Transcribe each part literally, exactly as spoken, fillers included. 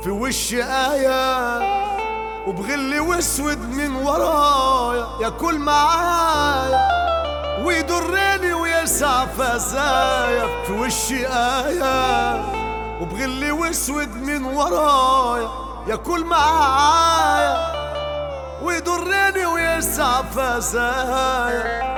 في وشي آية وبغلي واسود من ورايا ياكل معايا ويضرني ويسع فزايا. في وشي آية وبغلي واسود من ورايا ياكل معايا ويضرني ويسع فزايا.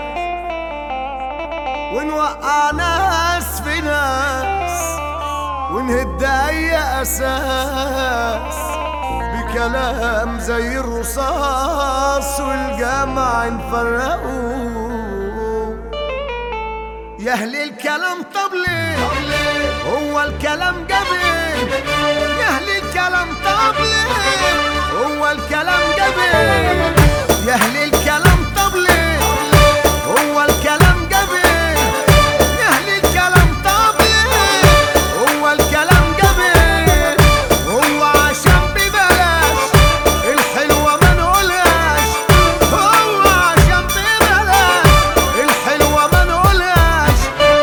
ونوقع ناس في ناس ونهد اي اساس بكلام زي الرصاص والجمع نفرقوا. يا اهل الكلام طب ليه هو الكلام جبل؟ يا اهل الكلام طب ليه هو الكلام جبل؟ يا اهل الكلام طب ليه هو الكلام جبل؟ يا اهل الكلام طب ليه هو الكلام جبل؟ هو عشان ببلاش الحلوة ما نقولهاش، هو عشان ببلاش الحلوة ما نقولهاش.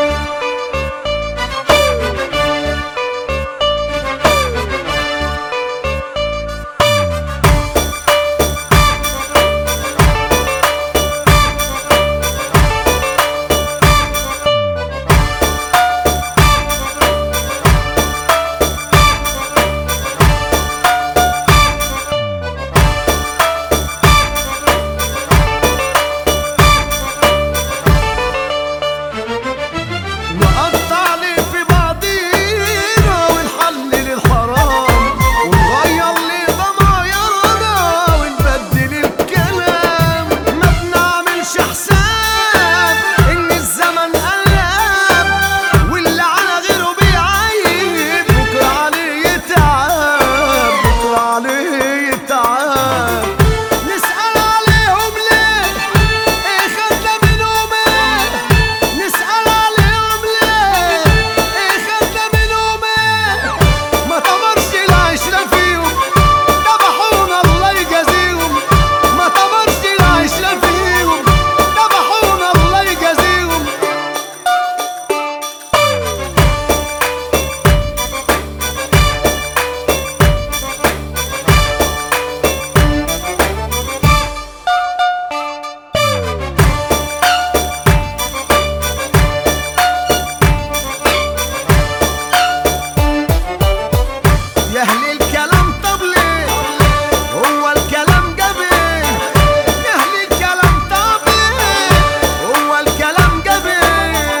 يا اهل الكلام طب ليه هو الكلام جبل؟ يا اهل الكلام طب ليه هو الكلام جبل؟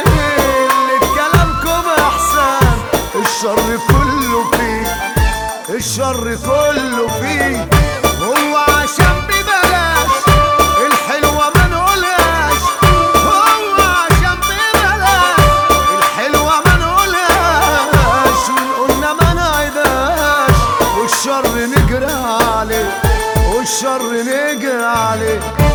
كلامكم احسن الشر كله فيه، الشر كله فيه. هو عشان ببلاش الحلوة ما نقولهاش، هو عشان ببلاش الحلوة ما نقولهاش. وقلنا ما نعيدهاش والشر نجري عليه، والشر نجري عليه.